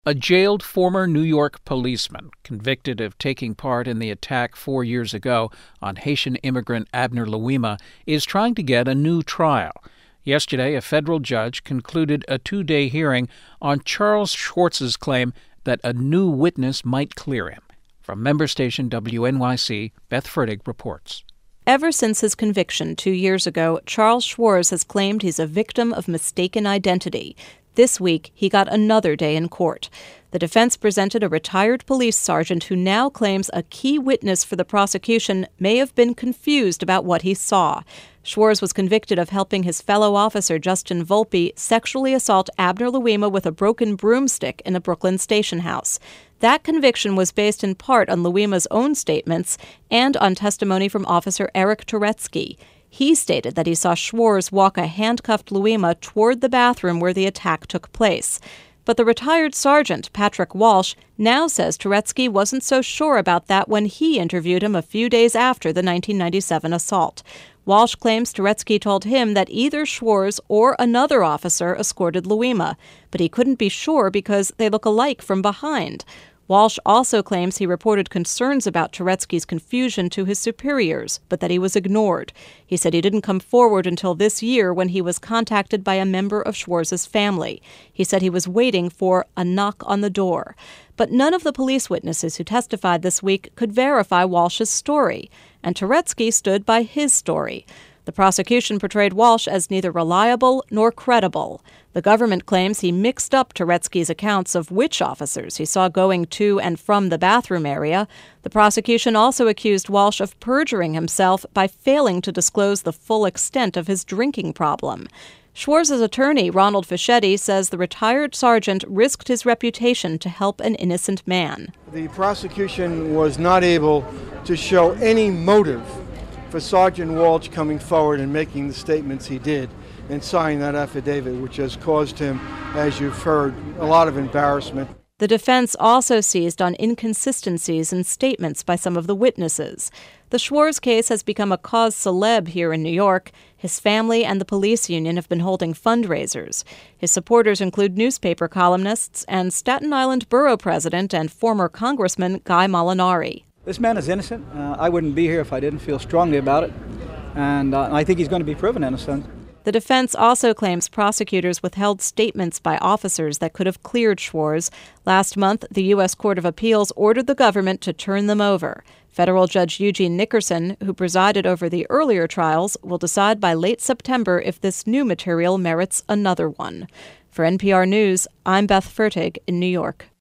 A jailed former New York policeman convicted of taking part in the attack 4 years ago on Haitian immigrant Abner Louima is trying to get a new trial. Yesterday, a federal judge concluded a 2-day hearing on Charles Schwartz's claim that a new witness might clear him. From member station WNYC, Beth Fertig reports. Ever since his conviction 2 years ago, Charles Schwartz has claimed he's a victim of mistaken identity. This week, he got another day in court. The defense presented a retired police sergeant who now claims a key witness for the prosecution may have been confused about what he saw. Schwartz was convicted of helping his fellow officer, Justin Volpe, sexually assault Abner Louima with a broken broomstick in a Brooklyn station house. That conviction was based in part on Louima's own statements and on testimony from Officer Eric Turetsky. He stated that he saw Schwartz walk a handcuffed Louima toward the bathroom where the attack took place. But the retired sergeant, Patrick Walsh, now says Turetsky wasn't so sure about that when he interviewed him a few days after the 1997 assault. Walsh claims Turetsky told him that either Schwartz or another officer escorted Louima, but he couldn't be sure because they look alike from behind. Walsh also claims he reported concerns about Turetsky's confusion to his superiors, but that he was ignored. He said he didn't come forward until this year when he was contacted by a member of Schwartz's family. He said he was waiting for a knock on the door. But none of the police witnesses who testified this week could verify Walsh's story, and Turetsky stood by his story. The prosecution portrayed Walsh as neither reliable nor credible. The government claims he mixed up Turetsky's accounts of which officers he saw going to and from the bathroom area. The prosecution also accused Walsh of perjuring himself by failing to disclose the full extent of his drinking problem. Schwartz's attorney, Ronald Fischetti, says the retired sergeant risked his reputation to help an innocent man. The prosecution was not able to show any motive for Sergeant Walsh coming forward and making the statements he did and signing that affidavit, which has caused him, as you've heard, a lot of embarrassment. The defense also seized on inconsistencies in statements by some of the witnesses. The Schwartz case has become a cause célèbre here in New York. His family and the police union have been holding fundraisers. His supporters include newspaper columnists and Staten Island Borough President and former Congressman Guy Molinari. This man is innocent. I wouldn't be here if I didn't feel strongly about it, and I think he's going to be proven innocent. The defense also claims prosecutors withheld statements by officers that could have cleared Schwartz. Last month, the U.S. Court of Appeals ordered the government to turn them over. Federal Judge Eugene Nickerson, who presided over the earlier trials, will decide by late September if this new material merits another one. For NPR News, I'm Beth Fertig in New York.